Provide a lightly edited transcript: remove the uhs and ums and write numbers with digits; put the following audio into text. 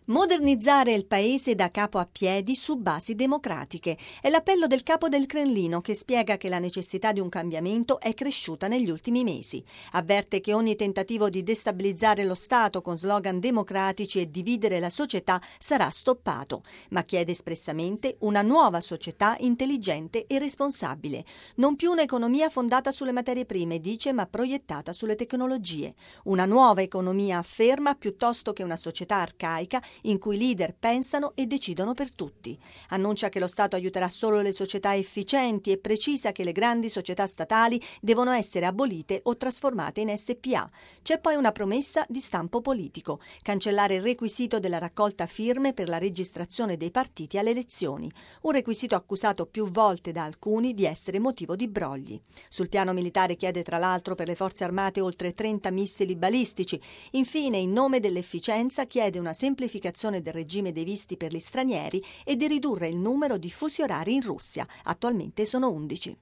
Modernizzare il paese da capo a piedi su basi democratiche. È l'appello del capo del Cremlino che spiega che la necessità di un cambiamento è cresciuta negli ultimi mesi. Avverte che ogni tentativo di destabilizzare lo Stato con slogan democratici e dividere la società sarà stoppato, ma chiede espressamente una nuova società intelligente e responsabile. Non più un'economia fondata sulle materie prime, dice, ma proiettata sulle tecnologie. Una nuova economia, afferma, piuttosto che una società arcaica in cui i leader pensano e decidono per tutti. Annuncia che lo Stato aiuterà solo le società efficienti e precisa che le grandi società statali devono essere abolite o trasformate in SpA. C'è poi una promessa di stampo politico: cancellare il requisito della raccolta firme per la registrazione dei partiti alle elezioni, un requisito accusato più volte da alcuni di essere motivo di brogli. Sul piano militare chiede tra l'altro per le forze armate oltre 30 missili balistici. Infine, in nome dell'efficienza, chiede una semplificazione del regime dei visti per gli stranieri e di ridurre il numero di fusi orari in Russia. Attualmente sono 11.